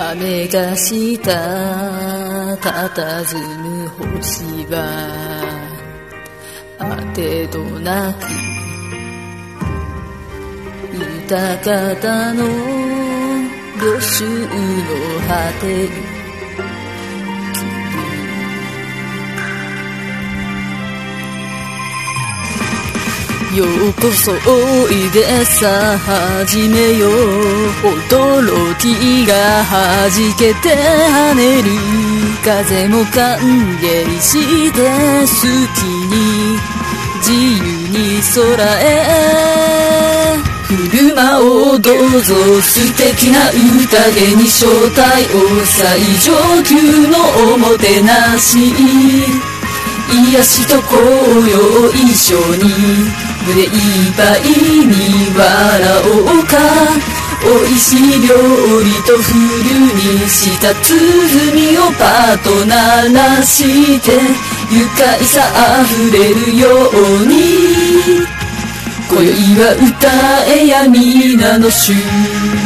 雨がした佇む星はあてどなく歌方の旅愁の果てるようこそおいでさ始めよう驚きがはじけて跳ねる風も歓迎して好きに自由に空へ振る舞おうどうぞ素敵な宴に招待を最上級のおもてなし癒しと高揚一緒に胸いっぱいに笑おうか美味しい料理とフルにした鼓をパッと鳴らして愉快さあふれるように今宵は歌えや皆の衆